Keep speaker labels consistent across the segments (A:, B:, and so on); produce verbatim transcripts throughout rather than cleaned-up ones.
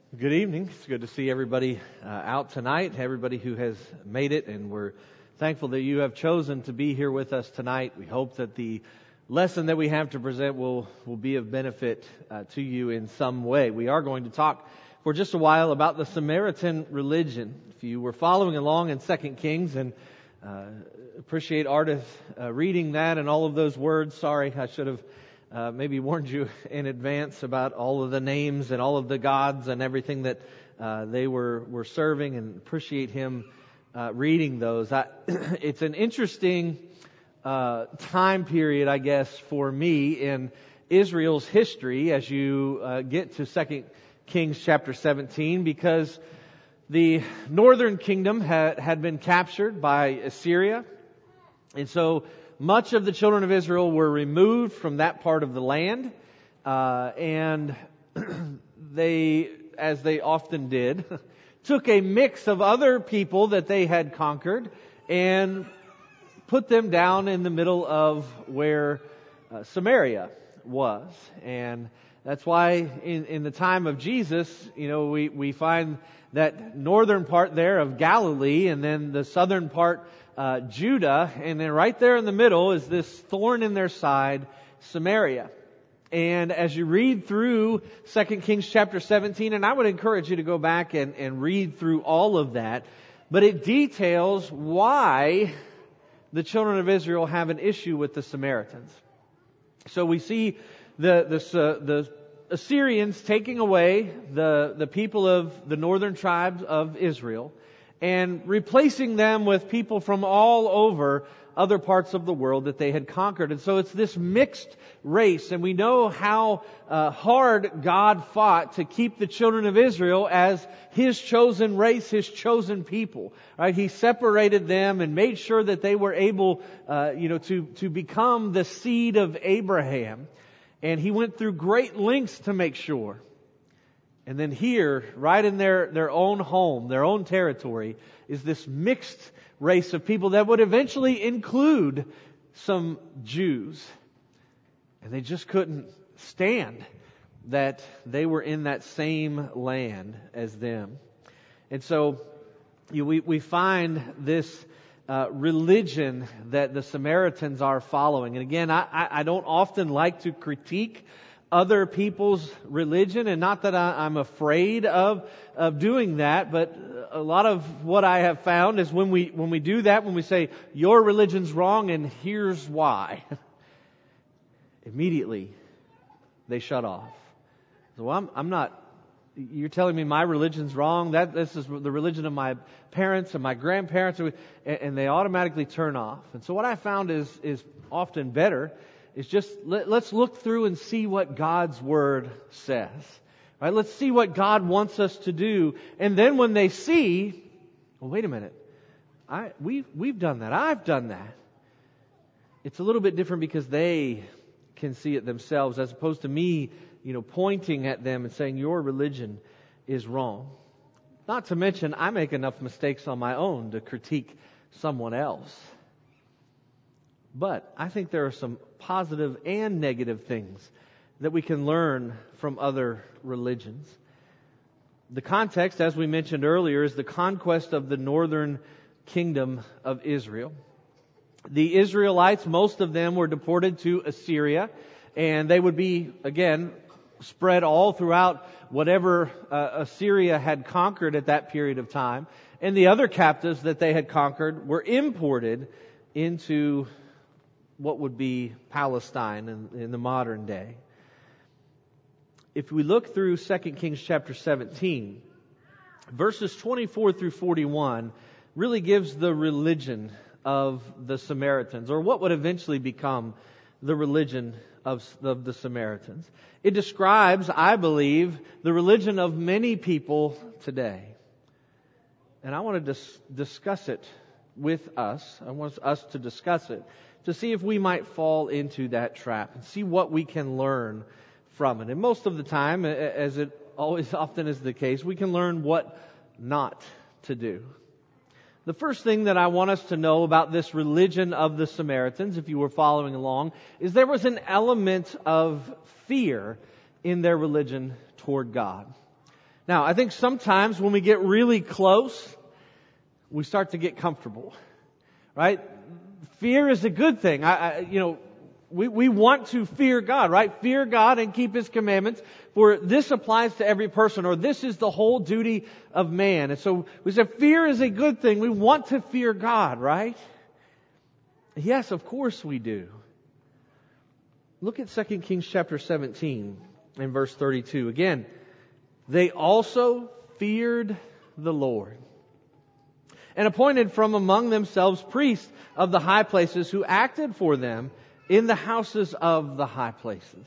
A: Good evening. It's good to see everybody uh, out tonight, everybody who has made it, and we're thankful that you have chosen to be here with us tonight. We hope that the lesson that we have to present will, will be of benefit uh, to you in some way. We are going to talk for just a while about the Samaritan religion. If you were following along in Second Kings, and uh, appreciate Ardith uh, reading that and all of those words. Sorry, I should have Uh, maybe warned you in advance about all of the names and all of the gods and everything that uh, they were, were serving, and appreciate him uh, reading those. I, it's an interesting uh, time period, I guess, for me in Israel's history as you uh, get to Second Kings chapter seventeen, because the northern kingdom had, had been captured by Assyria, and so much of the children of Israel were removed from that part of the land, uh, and they, as they often did, took a mix of other people that they had conquered and put them down in the middle of where uh, Samaria was. And that's why in, in the time of Jesus, you know, we, we find that northern part there of Galilee, and then the southern part Uh, Judah, and then right there in the middle is this thorn in their side, Samaria. And as you read through Second Kings chapter seventeen, and I would encourage you to go back and, and read through all of that, but it details why the children of Israel have an issue with the Samaritans. So we see the the, uh, the Assyrians taking away the, the people of the northern tribes of Israel and replacing them with people from all over other parts of the world that they had conquered. And so it's this mixed race, and we know how uh, hard God fought to keep the children of Israel as His chosen race, His chosen people. Right? He separated them and made sure that they were able, uh, you know, to to become the seed of Abraham. And He went through great lengths to make sure. And then here, right in their, their own home, their own territory, is this mixed race of people that would eventually include some Jews. And they just couldn't stand that they were in that same land as them. And so you know, we, we find this uh, religion that the Samaritans are following. And again, I, I don't often like to critique other people's religion, and not that I, I'm afraid of of doing that, but a lot of what I have found is when we when we do that, when we say your religion's wrong and here's why, immediately they shut off. So well, I'm I'm not. You're telling me my religion's wrong? That this is the religion of my parents and my grandparents, and they automatically turn off. And so what I found is is often better. Is just, let, let's look through and see what God's Word says. Right? Let's see what God wants us to do. And then when they see, well, wait a minute. I, we've, we've done that. I've done that. It's a little bit different because they can see it themselves, as opposed to me, you know, pointing at them and saying, your religion is wrong. Not to mention, I make enough mistakes on my own to critique someone else. But I think there are some positive and negative things that we can learn from other religions. The context, as we mentioned earlier, is the conquest of the northern kingdom of Israel. The Israelites, most of them were deported to Assyria, and they would be, again, spread all throughout whatever uh, Assyria had conquered at that period of time. And the other captives that they had conquered were imported into what would be Palestine in, in the modern day. If we look through Second Kings chapter seventeen, verses twenty-four through forty-one really gives the religion of the Samaritans, or what would eventually become the religion of, of the Samaritans. It describes, I believe, the religion of many people today. And I want to dis- discuss it with us. I want us to discuss it, to see if we might fall into that trap and see what we can learn from it. And most of the time, as it always often is the case, we can learn what not to do. The first thing that I want us to know about this religion of the Samaritans, if you were following along, is there was an element of fear in their religion toward God. Now, I think sometimes when we get really close, we start to get comfortable, right? Fear is a good thing. I, I you know, we, we want to fear God, right? Fear God and keep His commandments, for this applies to every person, or this is the whole duty of man. And so we say fear is a good thing. We want to fear God, right? Yes, of course we do. Look at Second Kings chapter seventeen and verse thirty-two. Again, they also feared the Lord, and appointed from among themselves priests of the high places who acted for them in the houses of the high places.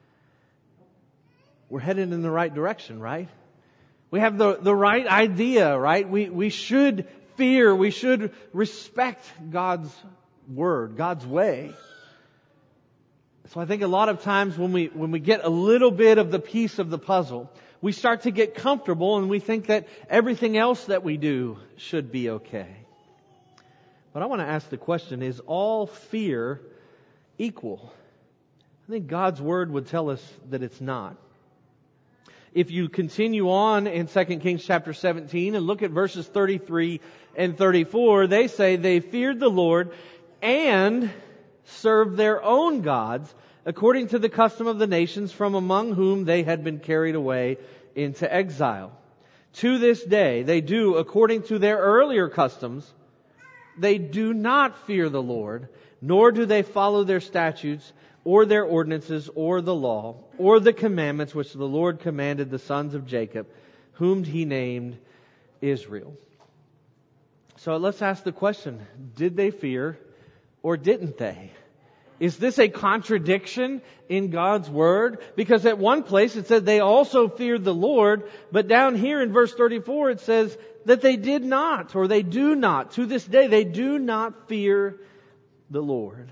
A: We're headed in the right direction, right? We have the, the right idea, right? We, we should fear, we should respect God's Word, God's way. So I think a lot of times when we, when we get a little bit of the piece of the puzzle, we start to get comfortable and we think that everything else that we do should be okay. But I want to ask the question, is all fear equal? I think God's Word would tell us that it's not. If you continue on in Second Kings chapter seventeen and look at verses thirty-three and thirty-four, they say they feared the Lord and served their own gods according to the custom of the nations from among whom they had been carried away into exile. To this day, they do according to their earlier customs. They do not fear the Lord, nor do they follow their statutes or their ordinances or the law or the commandments which the Lord commanded the sons of Jacob, whom He named Israel. So let's ask the question, did they fear or didn't they? Is this a contradiction in God's Word? Because at one place it said they also feared the Lord, but down here in verse thirty-four it says that they did not, or they do not. To this day they do not fear the Lord.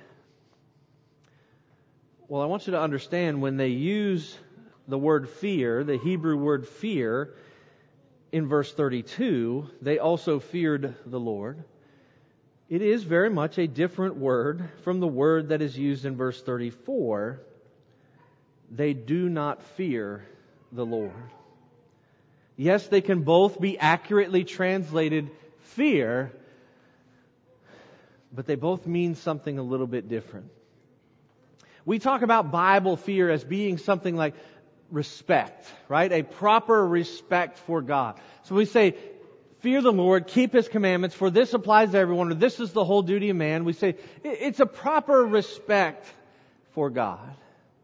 A: Well, I want you to understand when they use the word fear, the Hebrew word fear, in verse thirty-two, they also feared the Lord. It is very much a different word from the word that is used in verse thirty-four. They do not fear the Lord. Yes, they can both be accurately translated fear, but they both mean something a little bit different. We talk about Bible fear as being something like respect, right? A proper respect for God. So we say, fear the Lord, keep His commandments, for this applies to everyone, or this is the whole duty of man. We say, it's a proper respect for God.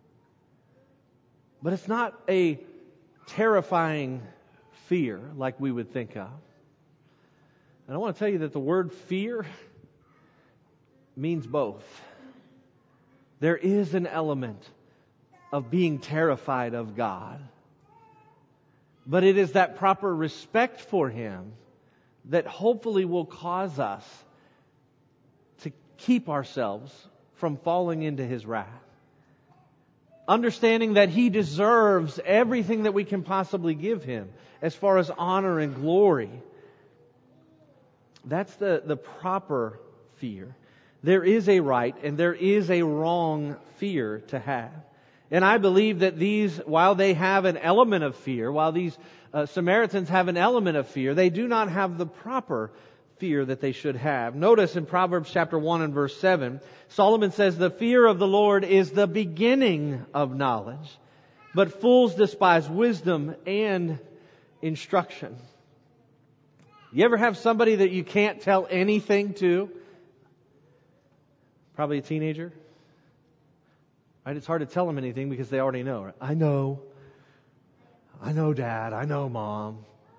A: But it's not a terrifying fear like we would think of. And I want to tell you that the word fear means both. There is an element of being terrified of God, but it is that proper respect for Him that hopefully will cause us to keep ourselves from falling into His wrath. Understanding that He deserves everything that we can possibly give Him as far as honor and glory. That's the, the proper fear. There is a right and there is a wrong fear to have. And I believe that these, while they have an element of fear, while these uh, Samaritans have an element of fear, they do not have the proper fear that they should have. Notice in Proverbs chapter one and verse seven, Solomon says, the fear of the Lord is the beginning of knowledge, but fools despise wisdom and instruction. You ever have somebody that you can't tell anything to? Probably a teenager. Right? It's hard to tell them anything because they already know. Right? I know. I know, Dad. I know, Mom.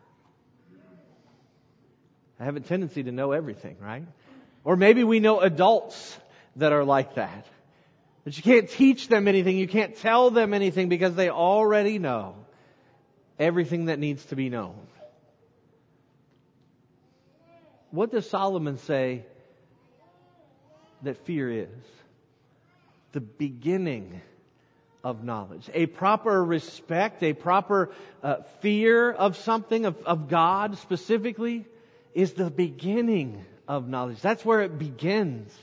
A: I have a tendency to know everything, right? Or maybe we know adults that are like that. That you can't teach them anything. You can't tell them anything because they already know everything that needs to be known. What does Solomon say that fear is? The beginning of knowledge. A proper respect, a proper uh, fear of something, of, of God specifically, is the beginning of knowledge. That's where it begins.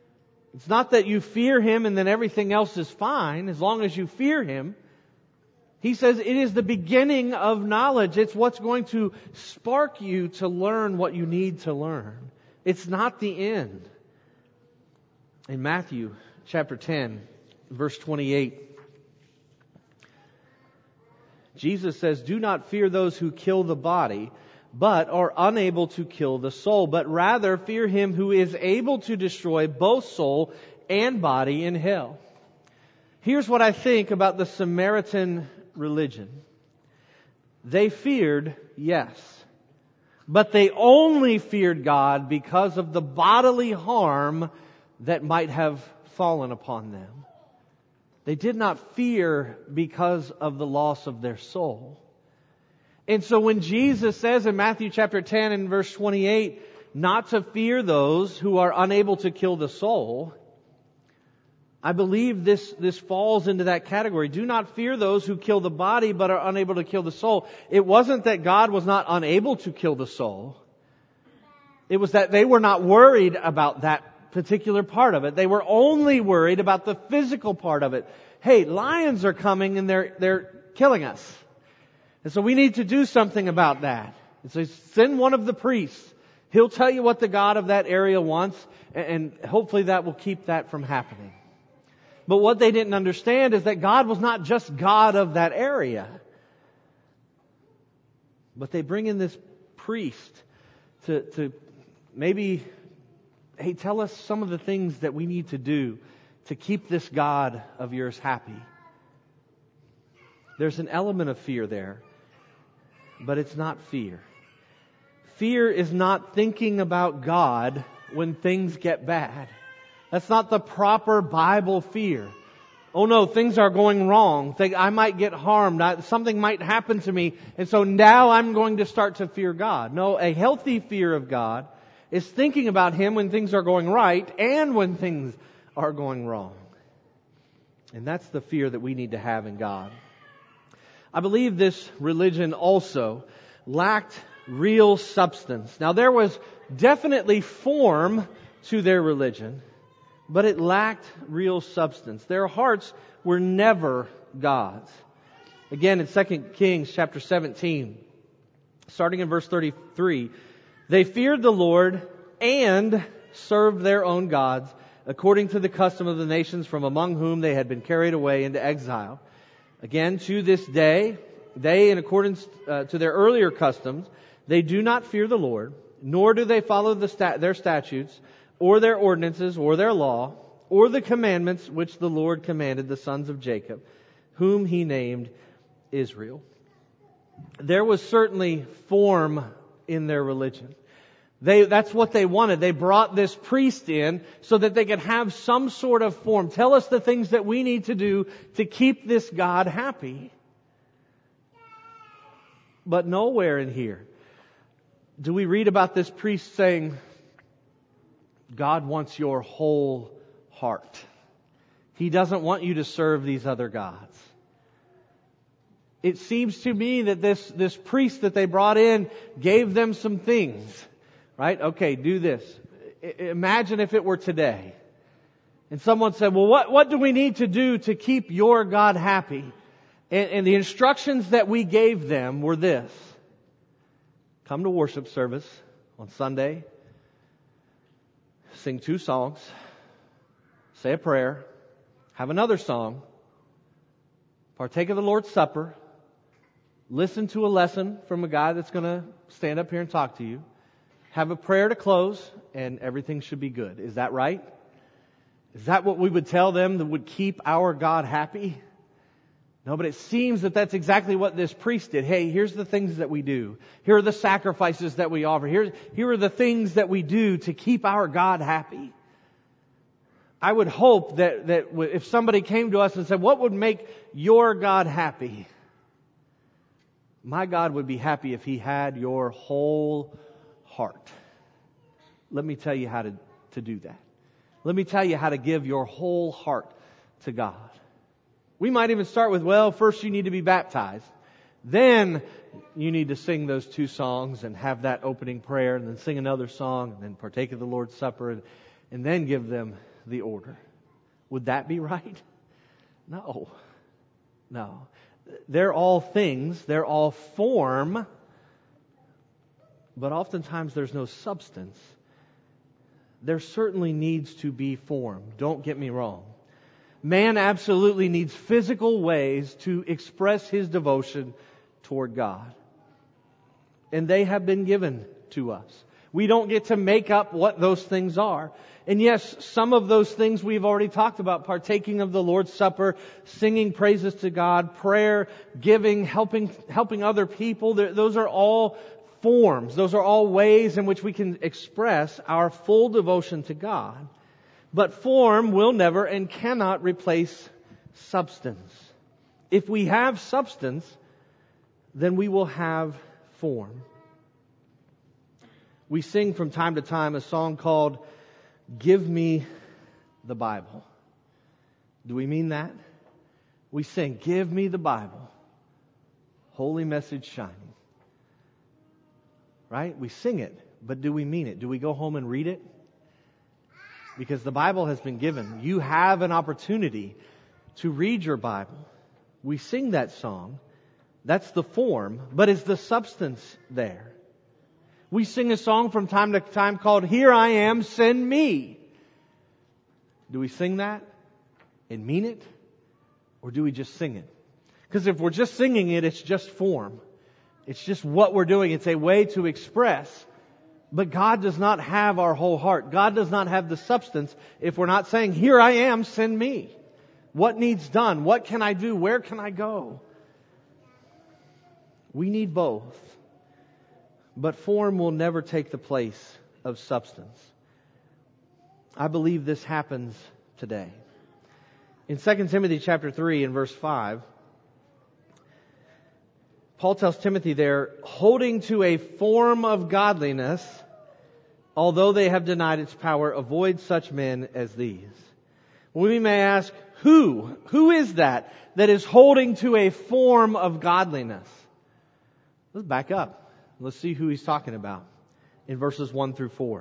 A: It's not that you fear Him and then everything else is fine. As long as you fear Him, He says it is the beginning of knowledge. It's what's going to spark you to learn what you need to learn. It's not the end. In Matthew chapter ten, verse twenty-eight, Jesus says, "Do not fear those who kill the body, but are unable to kill the soul, but rather fear Him who is able to destroy both soul and body in hell." Here's what I think about the Samaritan religion. They feared, yes, but they only feared God because of the bodily harm that might have fallen upon them. They did not fear because of the loss of their soul. And so when Jesus says in Matthew chapter ten and verse twenty-eight, not to fear those who are unable to kill the soul, I believe this, this falls into that category. Do not fear those who kill the body but are unable to kill the soul. It wasn't that God was not unable to kill the soul. It was that they were not worried about that particular part of it. They were only worried about the physical part of it. Hey, lions are coming and they're, they're killing us. And so we need to do something about that. And so send one of the priests. He'll tell you what the God of that area wants, and hopefully that will keep that from happening. But what they didn't understand is that God was not just God of that area. But they bring in this priest to, to maybe, hey, tell us some of the things that we need to do to keep this God of yours happy. There's an element of fear there, but it's not fear. Fear is not thinking about God when things get bad. That's not the proper Bible fear. Oh no, things are going wrong. I might get harmed. Something might happen to me. And so now I'm going to start to fear God. No, a healthy fear of God is thinking about Him when things are going right and when things are going wrong. And that's the fear that we need to have in God. I believe this religion also lacked real substance. Now there was definitely form to their religion, but it lacked real substance. Their hearts were never God's. Again, in Second Kings chapter seventeen, starting in verse thirty-three, they feared the Lord and served their own gods, according to the custom of the nations from among whom they had been carried away into exile. Again, to this day, they, in accordance uh, to their earlier customs, they do not fear the Lord, nor do they follow the stat- their statutes, or their ordinances, or their law, or the commandments which the Lord commanded the sons of Jacob, whom He named Israel. There was certainly form in their religion. They, that's what they wanted. They brought this priest in so that they could have some sort of form. Tell us the things that we need to do to keep this God happy. But nowhere in here do we read about this priest saying, God wants your whole heart. He doesn't want you to serve these other gods. It seems to me that this, this priest that they brought in gave them some things. Right? Okay, do this. I, imagine if it were today. And someone said, well, what, what do we need to do to keep your God happy? And, and the instructions that we gave them were this. Come to worship service on Sunday. Sing two songs. Say a prayer. Have another song. Partake of the Lord's Supper. Listen to a lesson from a guy that's going to stand up here and talk to you. Have a prayer to close, and everything should be good. Is that right? Is that what we would tell them that would keep our God happy? No, but it seems that that's exactly what this priest did. Hey, here's the things that we do. Here are the sacrifices that we offer. Here, here are the things that we do to keep our God happy. I would hope that, that if somebody came to us and said, what would make your God happy? My God would be happy if He had your whole heart. Let me tell you how to, to do that. Let me tell you how to give your whole heart to God. We might even start with, well, first you need to be baptized. Then you need to sing those two songs and have that opening prayer, and then sing another song, and then partake of the Lord's Supper, and, and then give them the order. Would that be right? No. No. They're all things, they're all form, but oftentimes there's no substance. There certainly needs to be form. Don't get me wrong. Man absolutely needs physical ways to express his devotion toward God. And they have been given to us. We don't get to make up what those things are. And yes, some of those things we've already talked about. Partaking of the Lord's Supper, singing praises to God, prayer, giving, helping, helping other people. Those are all forms. Those are all ways in which we can express our full devotion to God. But form will never and cannot replace substance. If we have substance, then we will have form. We sing from time to time a song called "Give Me the Bible." Do we mean that? We sing, "Give me the Bible, holy message shining." Right? We sing it, but do we mean it? Do we go home and read it? Because the Bible has been given. You have an opportunity to read your Bible. We sing that song. That's the form, but is the substance there? We sing a song from time to time called "Here I Am, Send Me." Do we sing that and mean it? Or do we just sing it? Because if we're just singing it, it's just form. It's just what we're doing. It's a way to express. But God does not have our whole heart. God does not have the substance if we're not saying, "Here I am, send me." What needs done? What can I do? Where can I go? We need both. But form will never take the place of substance. I believe this happens today. In Second Timothy chapter three and verse five, Paul tells Timothy there, "Holding to a form of godliness, although they have denied its power, avoid such men as these." We may ask, who? Who is that that is holding to a form of godliness? Let's back up. Let's see who he's talking about in verses one through four.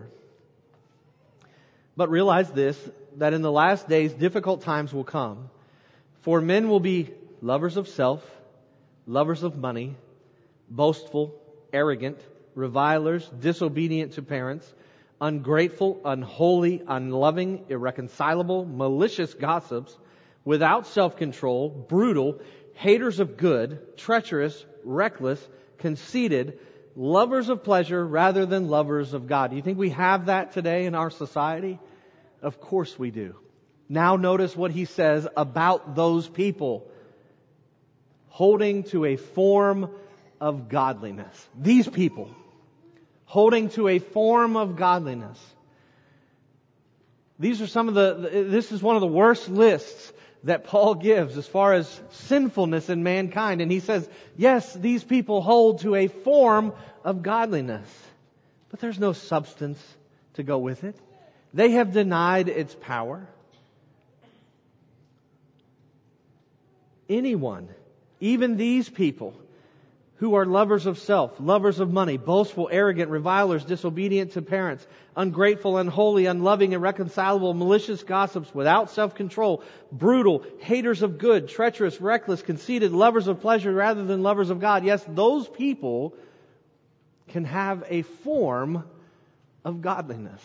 A: "But realize this, that in the last days difficult times will come. For men will be lovers of self, lovers of money, boastful, arrogant, revilers, disobedient to parents, ungrateful, unholy, unloving, irreconcilable, malicious gossips, without self-control, brutal, haters of good, treacherous, reckless, conceited, lovers of pleasure rather than lovers of God." Do you think we have that today in our society? Of course we do. Now notice what he says about those people. Holding to a form of godliness. These people. Holding to a form of godliness. These are some of the, this is one of the worst lists that Paul gives as far as sinfulness in mankind. And he says, yes, these people hold to a form of godliness, but there's no substance to go with it. They have denied its power. Anyone, even these people, who are lovers of self, lovers of money, boastful, arrogant, revilers, disobedient to parents, ungrateful, unholy, unloving, irreconcilable, malicious gossips, without self-control, brutal, haters of good, treacherous, reckless, conceited, lovers of pleasure rather than lovers of God. Yes, those people can have a form of godliness,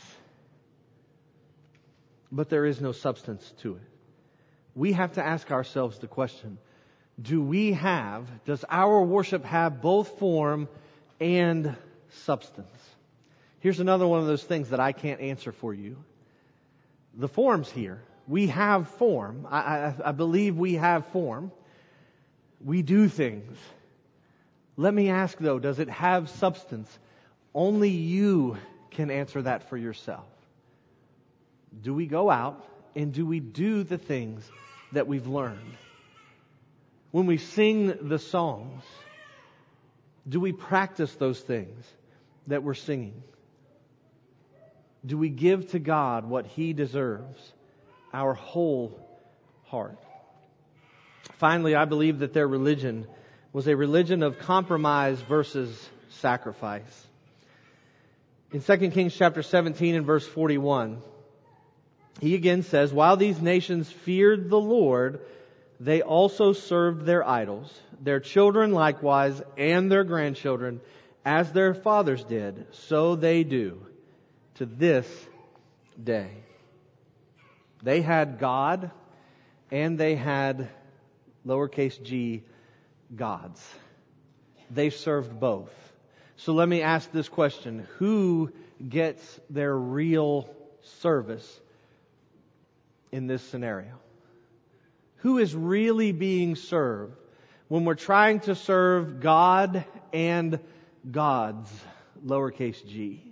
A: but there is no substance to it. We have to ask ourselves the question, do we have, does our worship have both form and substance? Here's another one of those things that I can't answer for you. The form's here. We have form. I, I, I believe we have form. We do things. Let me ask though, does it have substance? Only you can answer that for yourself. Do we go out and do we do the things that we've learned? When we sing the songs, do we practice those things that we're singing? Do we give to God what He deserves? Our whole heart. Finally, I believe that their religion was a religion of compromise versus sacrifice. In Second Kings chapter seventeen and verse forty-one, he again says, "While these nations feared the Lord, they also served their idols, their children likewise, and their grandchildren, as their fathers did, so they do to this day. They had God, and they had, lowercase g, gods. They served both. So let me ask this question. Who gets their real service in this scenario? Who is really being served when we're trying to serve God and gods, lowercase g?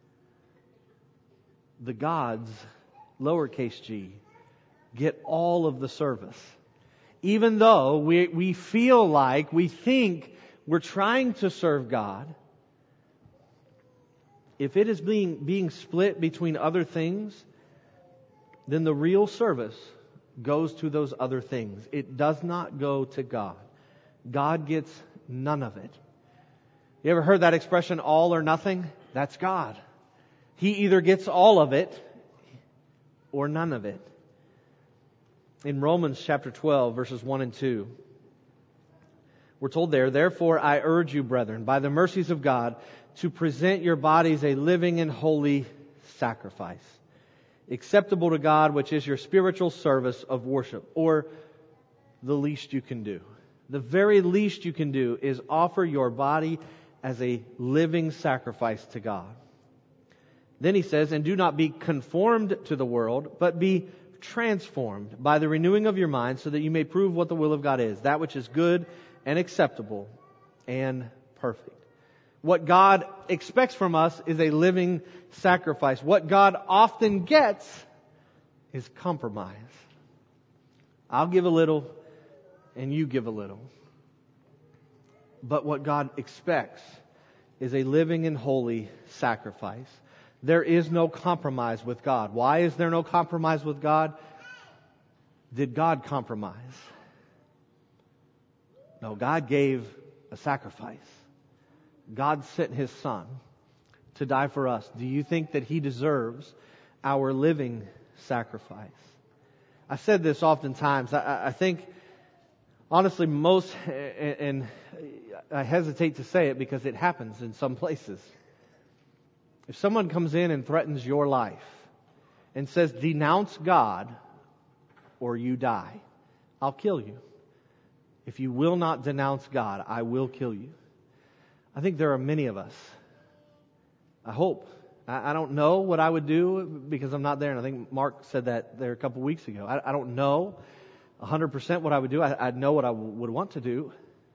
A: The gods, lowercase g, get all of the service. Even though we, we feel like, we think we're trying to serve God, if it is being, being split between other things, then the real service goes to those other things. It does not go to God. God gets none of it. You ever heard that expression, all or nothing? That's God. He either gets all of it or none of it. In Romans chapter twelve, verses one and two, we're told there, therefore I urge you, brethren, by the mercies of God, to present your bodies a living and holy sacrifice, acceptable to God, which is your spiritual service of worship, or the least you can do. The very least you can do is offer your body as a living sacrifice to God. Then he says, and do not be conformed to the world, but be transformed by the renewing of your mind, so that you may prove what the will of God is, that which is good and acceptable and perfect. What God expects from us is a living sacrifice. What God often gets is compromise. I'll give a little and you give a little. But what God expects is a living and holy sacrifice. There is no compromise with God. Why is there no compromise with God? Did God compromise? No, God gave a sacrifice. God sent His Son to die for us. Do you think that He deserves our living sacrifice? I said this oftentimes. I, I think, honestly, most, and I hesitate to say it because it happens in some places. If someone comes in and threatens your life and says, denounce God or you die, I'll kill you. If you will not denounce God, I will kill you. I think there are many of us. I hope. I, I don't know what I would do because I'm not there. And I think Mark said that there a couple weeks ago. I, I don't know one hundred percent what I would do. I, I'd know what I w- would want to do.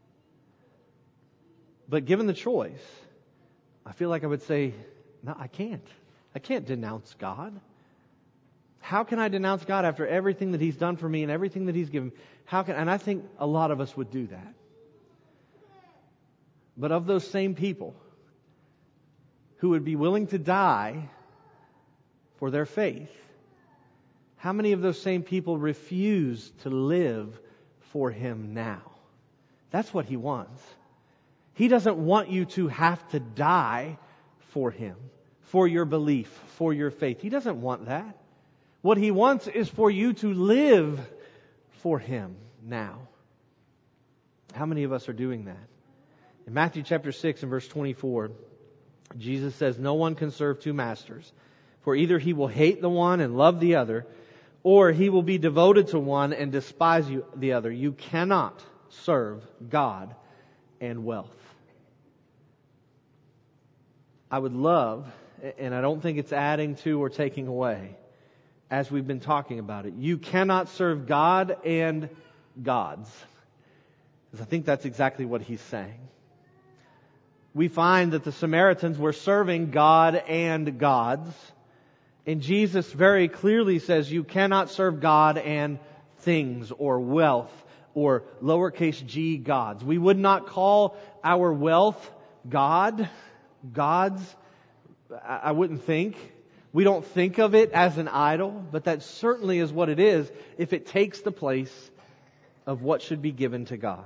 A: But given the choice, I feel like I would say, no, I can't. I can't denounce God. How can I denounce God after everything that He's done for me and everything that He's given? How can? And I think a lot of us would do that. But of those same people who would be willing to die for their faith, how many of those same people refuse to live for Him now? That's what He wants. He doesn't want you to have to die for Him, for your belief, for your faith. He doesn't want that. What He wants is for you to live for Him now. How many of us are doing that? In Matthew chapter six and verse twenty-four, Jesus says, no one can serve two masters, for either he will hate the one and love the other, or he will be devoted to one and despise you, the other. You cannot serve God and wealth. I would love, and I don't think it's adding to or taking away, as we've been talking about it, you cannot serve God and gods. Because I think that's exactly what He's saying. We find that the Samaritans were serving God and gods. And Jesus very clearly says you cannot serve God and things or wealth or lowercase g gods. We would not call our wealth God, gods. I wouldn't think. We don't think of it as an idol, but that certainly is what it is if it takes the place of what should be given to God.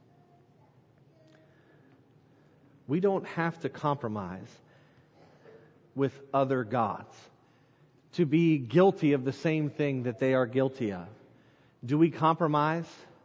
A: We don't have to compromise with other gods to be guilty of the same thing that they are guilty of. Do we compromise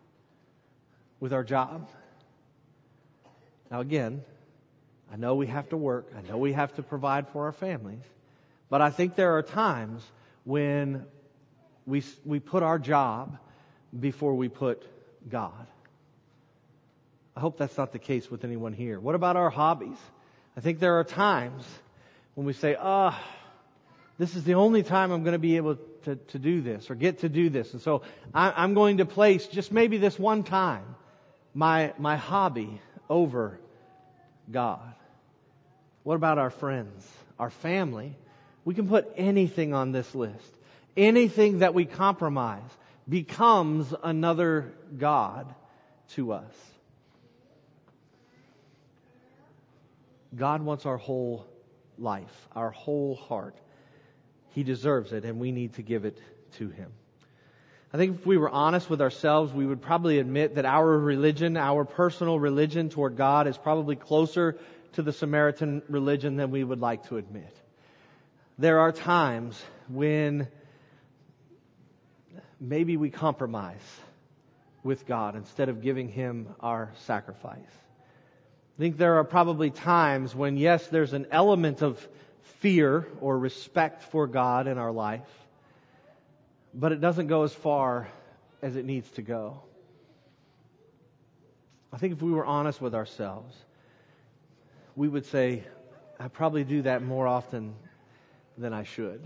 A: with our job. Now again, I know we have to work. I know we have to provide for our families. But I think there are times when we we put our job before we put God. I hope that's not the case with anyone here. What about our hobbies? I think there are times when we say, ah, oh, this is the only time I'm going to be able to, to do this or get to do this. And so I, I'm going to place just maybe this one time my my hobby over God. What about our friends, our family? We can put anything on this list. Anything that we compromise becomes another God to us. God wants our whole life, our whole heart. He deserves it, and we need to give it to Him. I think if we were honest with ourselves, we would probably admit that our religion, our personal religion toward God is probably closer to the Samaritan religion than we would like to admit. There are times when maybe we compromise with God instead of giving Him our sacrifice. I think there are probably times when, yes, there's an element of fear or respect for God in our life, but it doesn't go as far as it needs to go. I think if we were honest with ourselves, we would say, I probably do that more often than I should.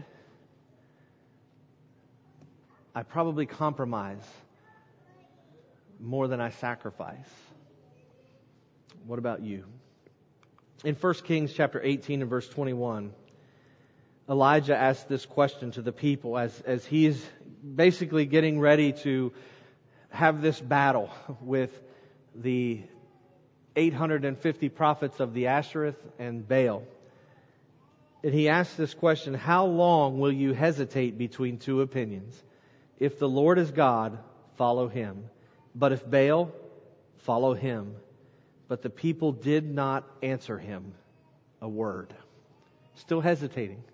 A: I probably compromise more than I sacrifice. What about you? In First Kings chapter eighteen and verse twenty-one, Elijah asked this question to the people as, as he is basically getting ready to have this battle with the eight hundred fifty prophets of the Ashereth and Baal. And he asked this question, how long will you hesitate between two opinions? If the Lord is God, follow Him. But if Baal, follow him. But the people did not answer him a word. Still hesitating.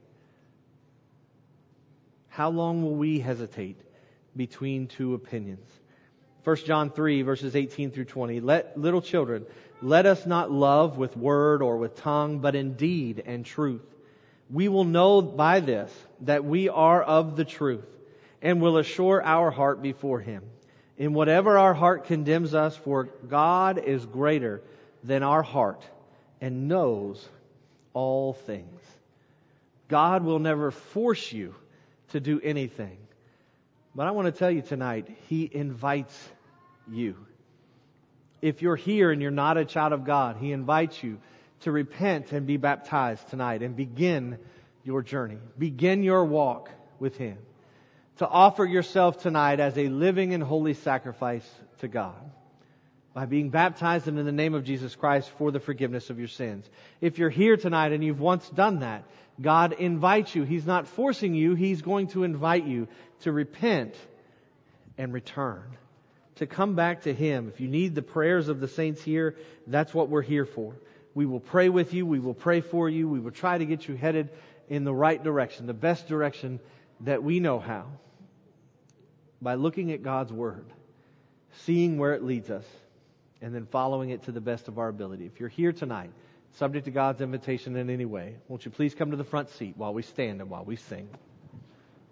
A: How long will we hesitate between two opinions? First John three, verses eighteen through twenty. Let little children, let us not love with word or with tongue, but in deed and truth. We will know by this that we are of the truth, and will assure our heart before Him. In whatever our heart condemns us, for God is greater than our heart and knows all things. God will never force you to do anything. But I want to tell you tonight, He invites you. If you're here and you're not a child of God, He invites you to repent and be baptized tonight and begin your journey. Begin your walk with Him. To offer yourself tonight as a living and holy sacrifice to God by being baptized in the name of Jesus Christ for the forgiveness of your sins. If you're here tonight and you've once done that, God invites you. He's not forcing you. He's going to invite you to repent and return, to come back to Him. If you need the prayers of the saints here, that's what we're here for. We will pray with you. We will pray for you. We will try to get you headed in the right direction, the best direction that we know how. By looking at God's Word, seeing where it leads us, and then following it to the best of our ability. If you're here tonight, subject to God's invitation in any way, won't you please come to the front seat while we stand and while we sing.